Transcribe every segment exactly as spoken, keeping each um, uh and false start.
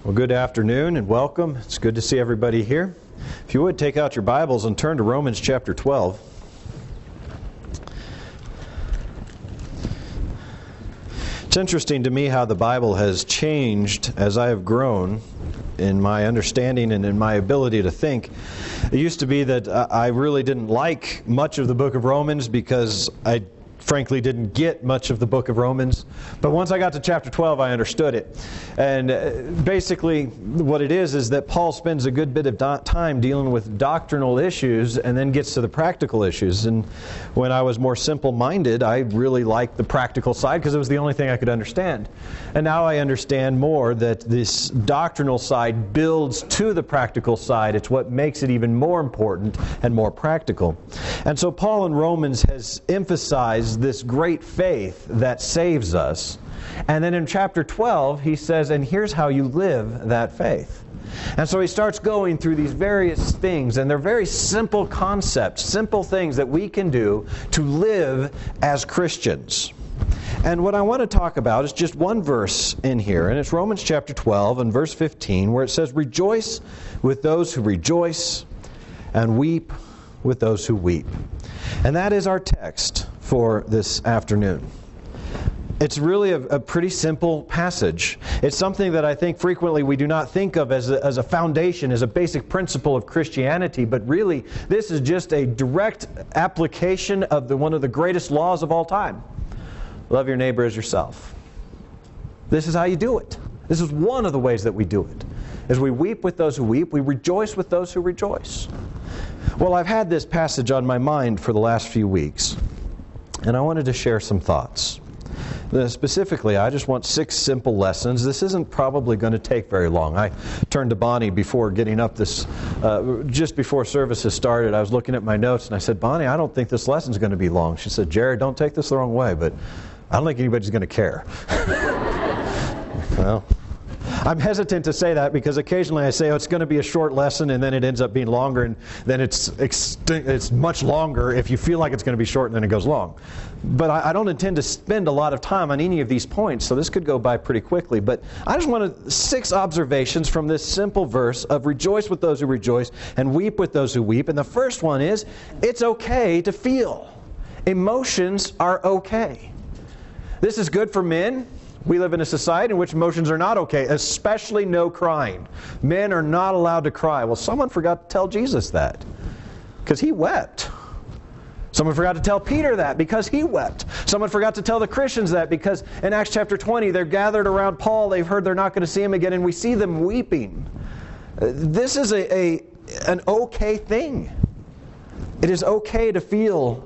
Well, good afternoon and welcome. It's good to see everybody here. If you would, take out your Bibles and turn to Romans chapter twelve. It's interesting to me how the Bible has changed as I have grown in my understanding and in my ability to think. It used to be that I really didn't like much of the book of Romans because I frankly didn't get much of the book of Romans. But once I got to chapter twelve, I understood it. And basically what it is is that Paul spends a good bit of do- time dealing with doctrinal issues and then gets to the practical issues. And when I was more simple-minded, I really liked the practical side because it was the only thing I could understand. And now I understand more that this doctrinal side builds to the practical side. It's what makes it even more important and more practical. And so Paul in Romans has emphasized this great faith that saves us. And then in chapter twelve, he says, and here's how you live that faith. And so he starts going through these various things, and they're very simple concepts, simple things that we can do to live as Christians. And what I want to talk about is just one verse in here, and it's Romans chapter twelve and verse fifteen, where it says, "Rejoice with those who rejoice, and weep with those who weep." And that is our text for this afternoon. It's really a, a pretty simple passage. It's something that I think frequently we do not think of as a, as a foundation, as a basic principle of Christianity, but really this is just a direct application of the, one of the greatest laws of all time. Love your neighbor as yourself. This is how you do it. This is one of the ways that we do it. As we weep with those who weep, we rejoice with those who rejoice. Well, I've had this passage on my mind for the last few weeks, and I wanted to share some thoughts. Uh, specifically, I just want six simple lessons. This isn't probably going to take very long. I turned to Bonnie before getting up this, uh, just before services started. I was looking at my notes and I said, "Bonnie, I don't think this lesson's going to be long." She said, "Jared, don't take this the wrong way, but I don't think anybody's going to care." Well, I'm hesitant to say that because occasionally I say, oh, it's going to be a short lesson, and then it ends up being longer, and then it's extin- it's much longer if you feel like it's going to be short and then it goes long. But I, I don't intend to spend a lot of time on any of these points, so this could go by pretty quickly. But I just wanted six observations from this simple verse of rejoice with those who rejoice and weep with those who weep. And the first one is, it's okay to feel. Emotions are okay. This is good for men. We live in a society in which emotions are not okay, especially no crying. Men are not allowed to cry. Well, someone forgot to tell Jesus that because he wept. Someone forgot to tell Peter that because he wept. Someone forgot to tell the Christians that because in Acts chapter twenty, they're gathered around Paul. They've heard they're not going to see him again, and we see them weeping. This is a, a an okay thing. It is okay to feel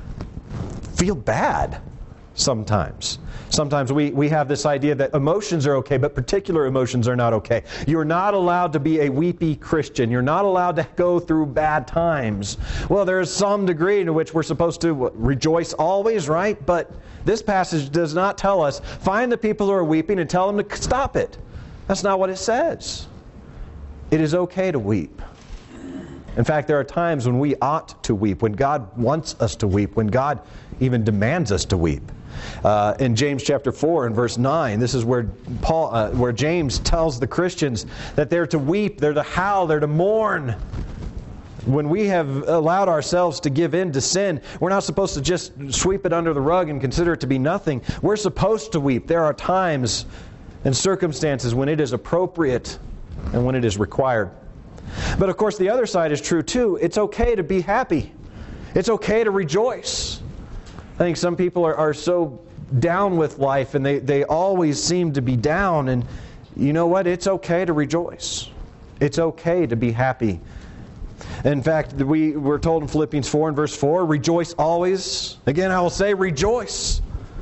feel bad sometimes. Sometimes we, we have this idea that emotions are okay, but particular emotions are not okay. You're not allowed to be a weepy Christian. You're not allowed to go through bad times. Well, there is some degree to which we're supposed to rejoice always, right? But this passage does not tell us, find the people who are weeping and tell them to stop it. That's not what it says. It is okay to weep. In fact, there are times when we ought to weep, when God wants us to weep, when God even demands us to weep. Uh, in James chapter four and verse nine, this is where Paul, uh, where James tells the Christians that they're to weep, they're to howl, they're to mourn. When we have allowed ourselves to give in to sin, we're not supposed to just sweep it under the rug and consider it to be nothing. We're supposed to weep. There are times and circumstances when it is appropriate and when it is required. But of course, the other side is true too. It's okay to be happy. It's okay to rejoice. I think some people are, are so down with life and they, they always seem to be down. And you know what? It's okay to rejoice. It's okay to be happy. In fact, we were told in Philippians four and verse four, rejoice always. Again, I will say rejoice.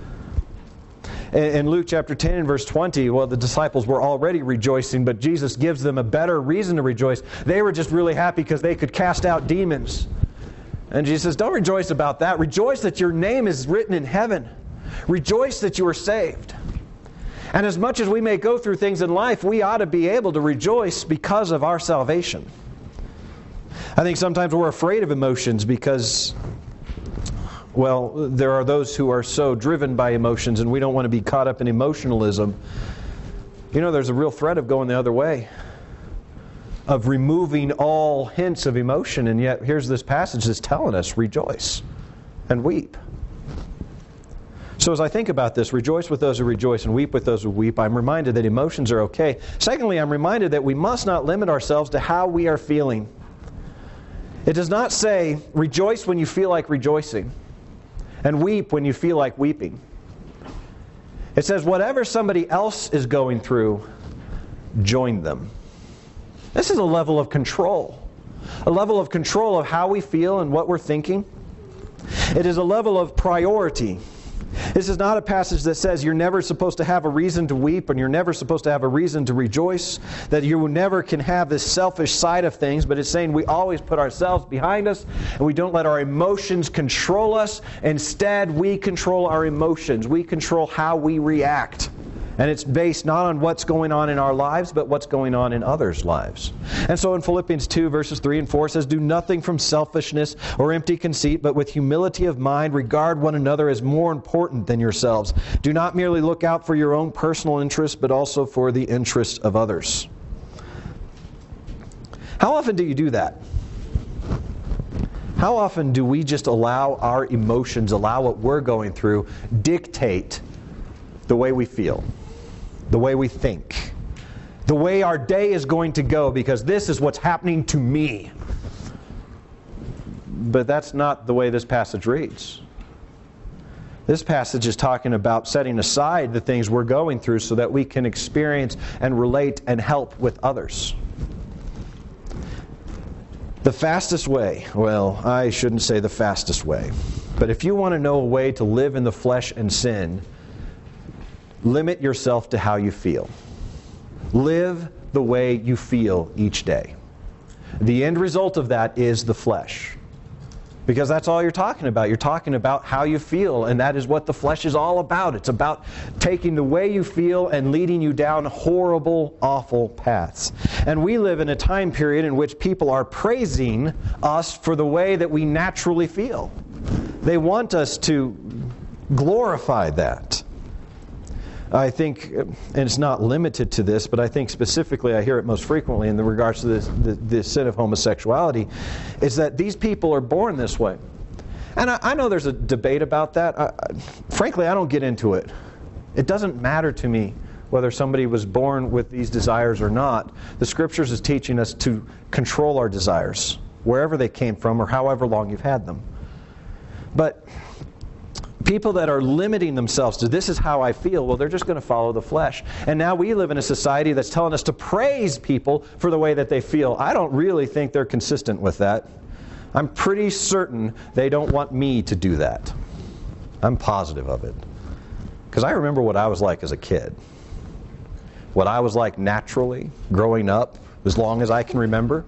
In Luke chapter ten and verse twenty, well, the disciples were already rejoicing, but Jesus gives them a better reason to rejoice. They were just really happy because they could cast out demons. And Jesus says, don't rejoice about that. Rejoice that your name is written in heaven. Rejoice that you are saved. And as much as we may go through things in life, we ought to be able to rejoice because of our salvation. I think sometimes we're afraid of emotions because, well, there are those who are so driven by emotions, and we don't want to be caught up in emotionalism. You know, there's a real threat of going the other way, of removing all hints of emotion, and yet here's this passage that's telling us, rejoice and weep. So as I think about this, rejoice with those who rejoice and weep with those who weep, I'm reminded that emotions are okay. Secondly, I'm reminded that we must not limit ourselves to how we are feeling. It does not say, rejoice when you feel like rejoicing, and weep when you feel like weeping. It says, whatever somebody else is going through, join them. This is a level of control. A level of control of how we feel and what we're thinking. It is a level of priority. This is not a passage that says you're never supposed to have a reason to weep and you're never supposed to have a reason to rejoice, that you never can have this selfish side of things, but it's saying we always put ourselves behind us and we don't let our emotions control us. Instead, we control our emotions. We control how we react. And it's based not on what's going on in our lives, but what's going on in others' lives. And so in Philippians two, verses three and four, it says, do nothing from selfishness or empty conceit, but with humility of mind, regard one another as more important than yourselves. Do not merely look out for your own personal interests, but also for the interests of others. How often do you do that? How often do we just allow our emotions, allow what we're going through, dictate the way we feel? The way we think, the way our day is going to go, because this is what's happening to me. But that's not the way this passage reads. This passage is talking about setting aside the things we're going through so that we can experience and relate and help with others. The fastest way, well, I shouldn't say the fastest way, but if you want to know a way to live in the flesh and sin, limit yourself to how you feel. Live the way you feel each day. The end result of that is the flesh. Because that's all you're talking about. You're talking about how you feel, and that is what the flesh is all about. It's about taking the way you feel and leading you down horrible, awful paths. And we live in a time period in which people are praising us for the way that we naturally feel. They want us to glorify that. I think, and it's not limited to this, but I think specifically I hear it most frequently in regards to this, the, the sin of homosexuality, is that these people are born this way. And I, I know there's a debate about that. I, I, frankly, I don't get into it. It doesn't matter to me whether somebody was born with these desires or not. The Scriptures is teaching us to control our desires, wherever they came from or however long you've had them. But people that are limiting themselves to this is how I feel, well, they're just going to follow the flesh. And now we live in a society that's telling us to praise people for the way that they feel. I don't really think they're consistent with that. I'm pretty certain they don't want me to do that. I'm positive of it. Because I remember what I was like as a kid. What I was like naturally, growing up, as long as I can remember.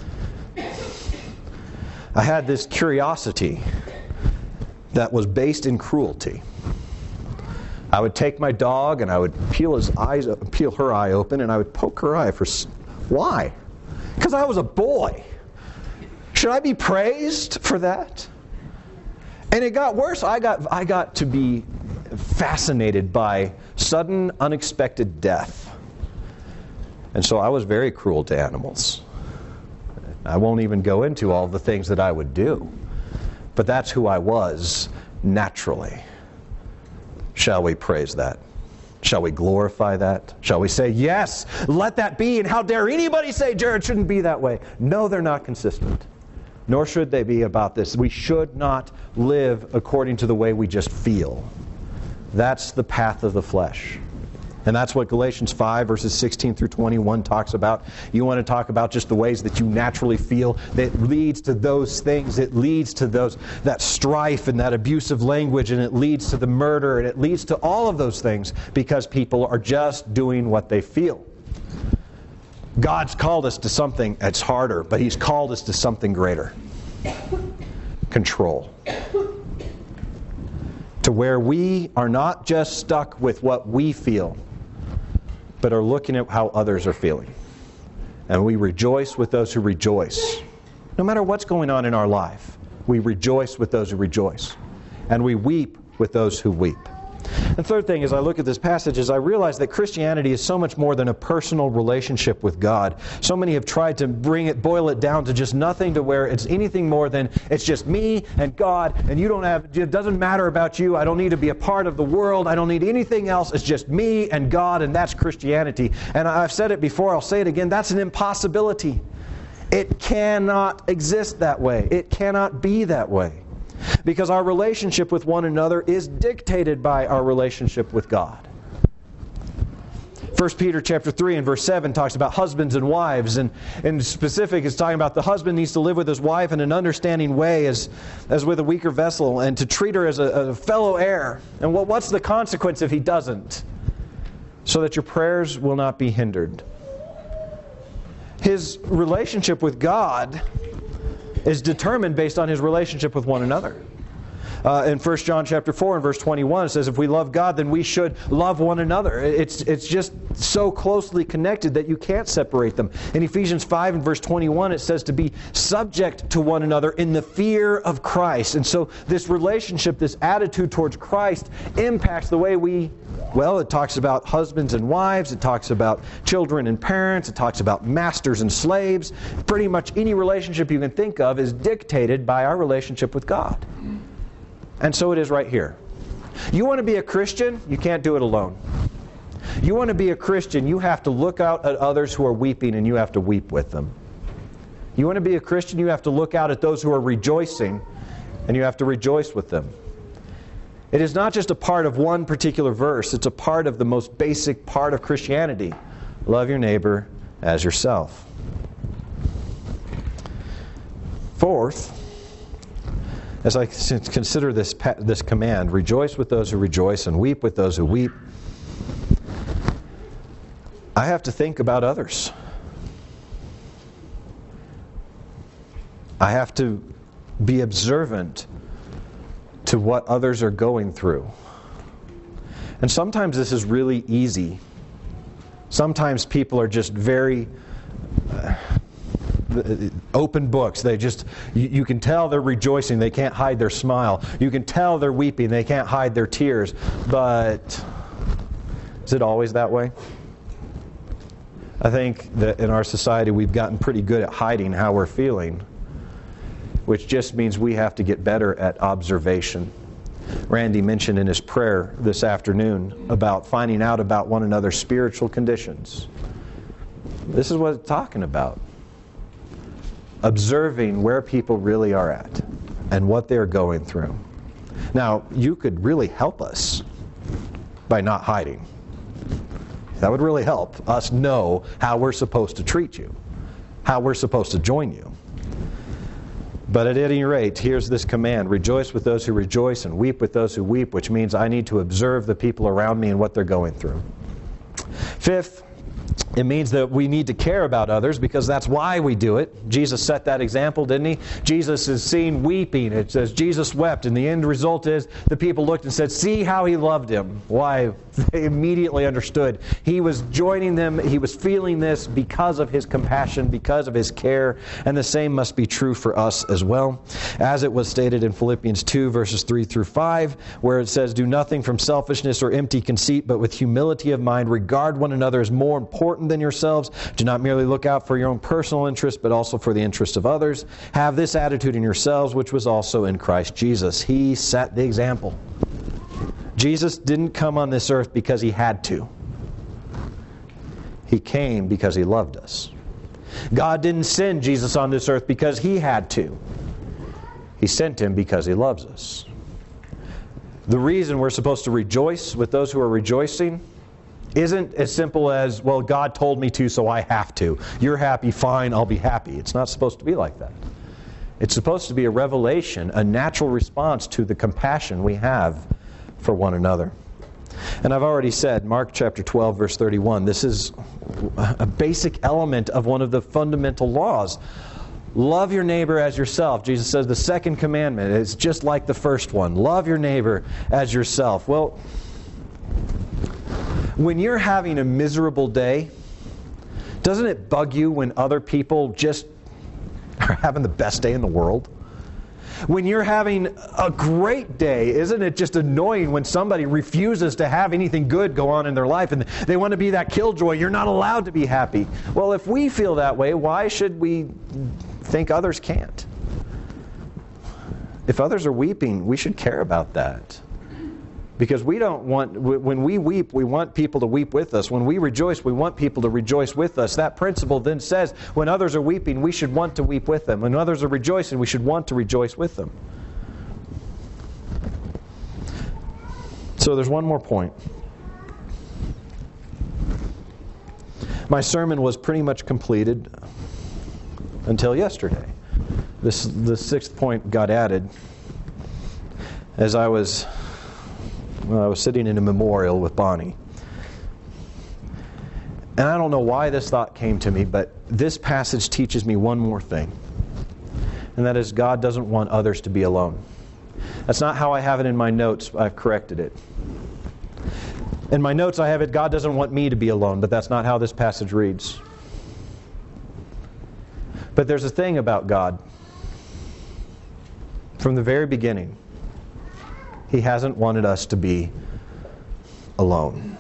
I had this curiosity that was based in cruelty. I would take my dog and I would peel his eyes, peel her eye open, and I would poke her eye for why? Because I was a boy. Should I be praised for that? And it got worse. I got I got to be fascinated by sudden, unexpected death, and so I was very cruel to animals. I won't even go into all the things that I would do. But that's who I was naturally. Shall we praise that? Shall we glorify that? Shall we say, yes, let that be, and how dare anybody say, Jared, shouldn't be that way? No, they're not consistent. Nor should they be about this. We should not live according to the way we just feel. That's the path of the flesh. And that's what Galatians five, verses sixteen through twenty-one talks about. You want to talk about just the ways that you naturally feel that leads to those things. It leads to those that strife and that abusive language, and it leads to the murder, and it leads to all of those things because people are just doing what they feel. God's called us to something that's harder, but He's called us to something greater. Control. To where we are not just stuck with what we feel, but are looking at how others are feeling. And we rejoice with those who rejoice. No matter what's going on in our life, we rejoice with those who rejoice. And we weep with those who weep. The third thing, as I look at this passage, is I realize that Christianity is so much more than a personal relationship with God. So many have tried to bring it, boil it down to just nothing, to where it's anything more than it's just me and God, and you don't have, it doesn't matter about you. I don't need to be a part of the world. I don't need anything else. It's just me and God, and that's Christianity. And I've said it before, I'll say it again, that's an impossibility. It cannot exist that way. It cannot be that way. Because our relationship with one another is dictated by our relationship with God. First Peter chapter three and verse seven talks about husbands and wives, and in specific it's talking about the husband needs to live with his wife in an understanding way as, as with a weaker vessel, and to treat her as a, a fellow heir. And what, what's the consequence if he doesn't? So that your prayers will not be hindered. His relationship with God is determined based on his relationship with one another. Uh, in First John chapter four and verse twenty-one, it says, if we love God, then we should love one another. It's, it's just so closely connected that you can't separate them. In Ephesians five and verse twenty-one, it says to be subject to one another in the fear of Christ. And so this relationship, this attitude towards Christ, impacts the way we, well, it talks about husbands and wives, it talks about children and parents, it talks about masters and slaves. Pretty much any relationship you can think of is dictated by our relationship with God. And so it is right here. You want to be a Christian? You can't do it alone. You want to be a Christian, you have to look out at others who are weeping and you have to weep with them. You want to be a Christian, you have to look out at those who are rejoicing and you have to rejoice with them. It is not just a part of one particular verse, it's a part of the most basic part of Christianity. Love your neighbor as yourself. Fourth, as I consider this, this command, rejoice with those who rejoice and weep with those who weep, I have to think about others. I have to be observant to what others are going through. And sometimes this is really easy. Sometimes people are just very uh, open books. They just, you, you can tell they're rejoicing. They can't hide their smile. You can tell they're weeping. They can't hide their tears. But is it always that way? I think that in our society we've gotten pretty good at hiding how we're feeling, which just means we have to get better at observation. Randy mentioned in his prayer this afternoon about finding out about one another's spiritual conditions. This is what it's talking about. Observing where people really are at and what they're going through. Now, you could really help us by not hiding. That would really help us know how we're supposed to treat you, how we're supposed to join you. But at any rate, here's this command: rejoice with those who rejoice and weep with those who weep, which means I need to observe the people around me and what they're going through. Fifth, it means that we need to care about others because that's why we do it. Jesus set that example, didn't he? Jesus is seen weeping. It says Jesus wept, and the end result is the people looked and said, see how he loved him. Why? They immediately understood. He was joining them. He was feeling this because of his compassion, because of his care, and the same must be true for us as well. As it was stated in Philippians two, verses three through five, where it says, do nothing from selfishness or empty conceit, but with humility of mind regard one another as more important than yourselves. Do not merely look out for your own personal interest, but also for the interest of others. Have this attitude in yourselves, which was also in Christ Jesus. He set the example. Jesus didn't come on this earth because he had to. He came because he loved us. God didn't send Jesus on this earth because he had to. He sent him because he loves us. The reason we're supposed to rejoice with those who are rejoicing isn't as simple as, well, God told me to, so I have to. You're happy, fine, I'll be happy. It's not supposed to be like that. It's supposed to be a revelation, a natural response to the compassion we have for one another. And I've already said, Mark chapter twelve, verse thirty-one, this is a basic element of one of the fundamental laws. Love your neighbor as yourself. Jesus says the second commandment is just like the first one. Love your neighbor as yourself. Well, when you're having a miserable day, doesn't it bug you when other people just are having the best day in the world? When you're having a great day, isn't it just annoying when somebody refuses to have anything good go on in their life and they want to be that killjoy? You're not allowed to be happy. Well, if we feel that way, why should we think others can't? If others are weeping, we should care about that. Because we don't want, when we weep, we want people to weep with us. When we rejoice, we want people to rejoice with us. That principle then says when others are weeping, we should want to weep with them. When others are rejoicing, we should want to rejoice with them. So there's one more point. My sermon was pretty much completed until yesterday. This, the sixth point got added as I was... Well, I was sitting in a memorial with Bonnie. And I don't know why this thought came to me, but this passage teaches me one more thing. And that is God doesn't want others to be alone. That's not how I have it in my notes. I've corrected it. In my notes I have it, God doesn't want me to be alone, but that's not how this passage reads. But there's a thing about God. From the very beginning, He hasn't wanted us to be alone.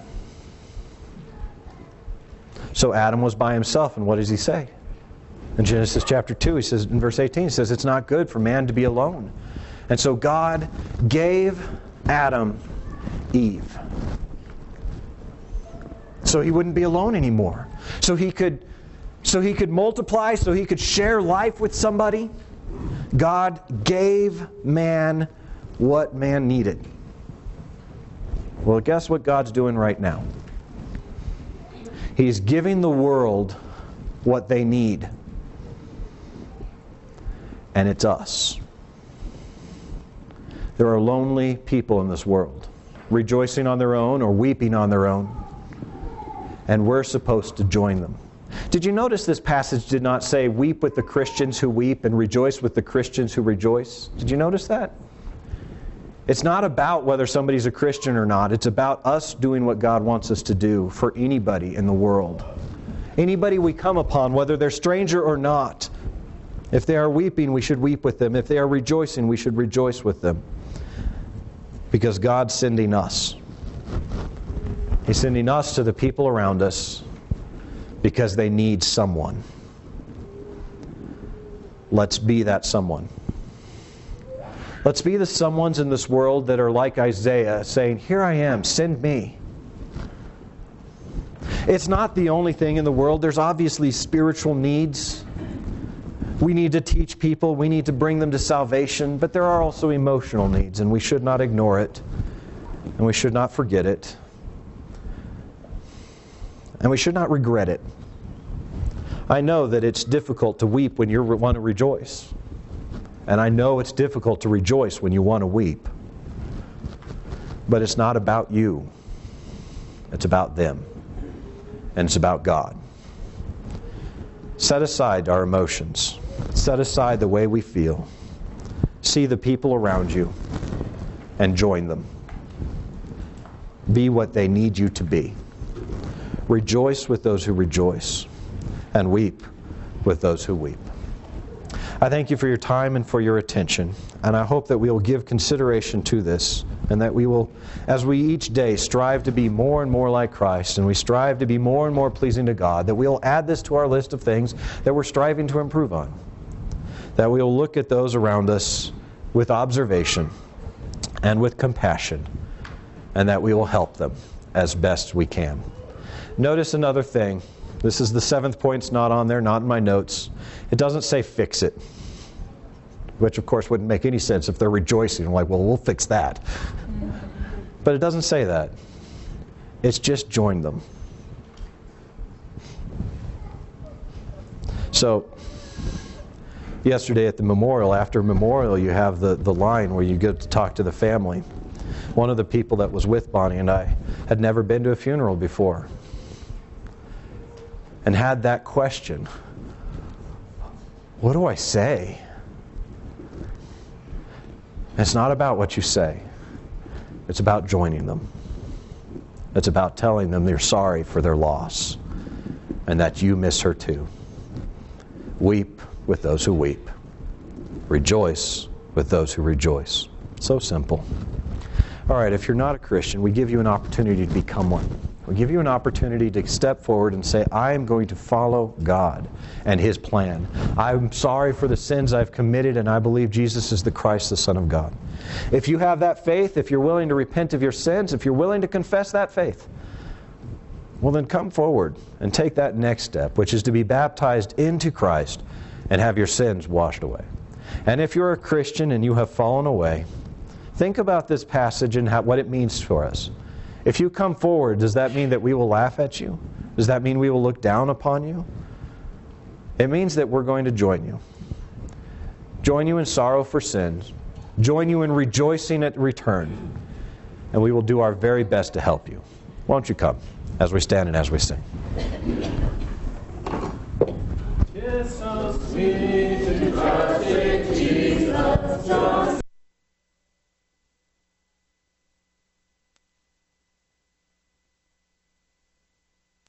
So Adam was by himself, and what does he say? In Genesis chapter two, he says, in verse eighteen, he says, it's not good for man to be alone. And so God gave Adam Eve. So he wouldn't be alone anymore. So he could, so he could multiply, so he could share life with somebody. God gave man what man needed. Well, guess what God's doing right now? He's giving the world what they need. And it's us. There are lonely people in this world, rejoicing on their own or weeping on their own. And we're supposed to join them. Did you notice this passage did not say, weep with the Christians who weep and rejoice with the Christians who rejoice? Did you notice that? It's not about whether somebody's a Christian or not. It's about us doing what God wants us to do for anybody in the world. Anybody we come upon, whether they're stranger or not. If they are weeping, we should weep with them. If they are rejoicing, we should rejoice with them. Because God's sending us. He's sending us to the people around us because they need someone. Let's be that someone. Let's be the someones in this world that are like Isaiah, saying, here I am, send me. It's not the only thing in the world. There's obviously spiritual needs. We need to teach people. We need to bring them to salvation. But there are also emotional needs, and we should not ignore it. And we should not forget it. And we should not regret it. I know that it's difficult to weep when you want to rejoice. And I know it's difficult to rejoice when you want to weep. But it's not about you. It's about them. And it's about God. Set aside our emotions. Set aside the way we feel. See the people around you and join them. Be what they need you to be. Rejoice with those who rejoice, and weep with those who weep. I thank you for your time and for your attention, and I hope that we will give consideration to this, and that we will, as we each day strive to be more and more like Christ, and we strive to be more and more pleasing to God, that we will add this to our list of things that we're striving to improve on. That we will look at those around us with observation and with compassion, and that we will help them as best we can. Notice another thing. This is the seventh point. It's not on there, not in my notes. It doesn't say fix it, which of course wouldn't make any sense if they're rejoicing. I'm like, well, we'll fix that. But it doesn't say that. It's just join them. So, yesterday at the memorial, after memorial, you have the, the line where you get to talk to the family. One of the people that was with Bonnie and I had never been to a funeral before. And had that question, what do I say? It's not about what you say. It's about joining them. It's about telling them you're sorry for their loss and that you miss her too. Weep with those who weep. Rejoice with those who rejoice. So simple. All right, if you're not a Christian, we give you an opportunity to become one. We give you an opportunity to step forward and say, I am going to follow God and His plan. I'm sorry for the sins I've committed, and I believe Jesus is the Christ, the Son of God. If you have that faith, if you're willing to repent of your sins, if you're willing to confess that faith, well then come forward and take that next step, which is to be baptized into Christ and have your sins washed away. And if you're a Christian and you have fallen away, think about this passage and how, what it means for us. If you come forward, does that mean that we will laugh at you? Does that mean we will look down upon you? It means that we're going to join you. Join you in sorrow for sins. Join you in rejoicing at return. And we will do our very best to help you. Won't you come as we stand and as we sing? Tis so sweet to trust in Jesus, just